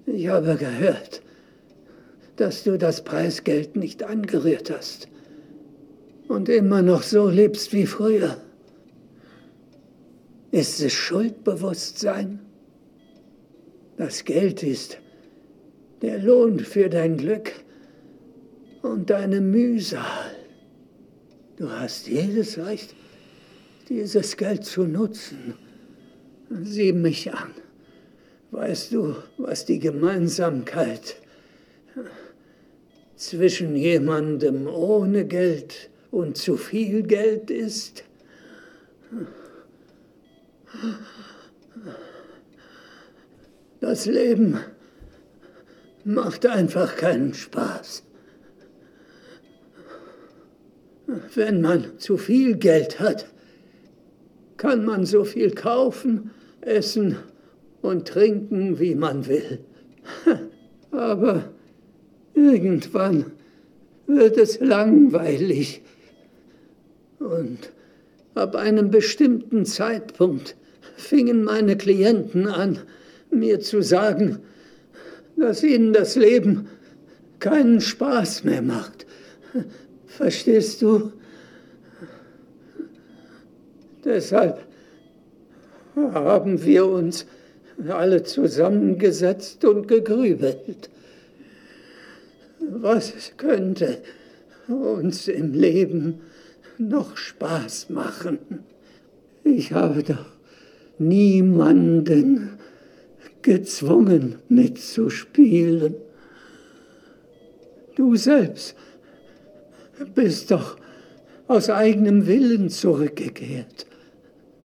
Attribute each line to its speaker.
Speaker 1: Ich habe gehört, dass du das Preisgeld nicht angerührt hast und immer noch so lebst wie früher. Ist es Schuldbewusstsein? Das Geld ist der Lohn für dein Glück und deine Mühsal. Du hast jedes Recht, dieses Geld zu nutzen. Sieh mich an. Weißt du, was die Gemeinsamkeit zwischen jemandem ohne Geld und zu viel Geld ist? Das Leben macht einfach keinen Spaß. Wenn man zu viel Geld hat, kann man so viel kaufen, essen und trinken, wie man will. Aber irgendwann wird es langweilig. Und ab einem bestimmten Zeitpunkt fingen meine Klienten an, mir zu sagen, dass ihnen das Leben keinen Spaß mehr macht. Verstehst du? Deshalb haben wir uns alle zusammengesetzt und gegrübelt. Was könnte uns im Leben noch Spaß machen? Ich habe doch niemanden gezwungen mitzuspielen. Du selbst bist doch aus eigenem Willen zurückgekehrt.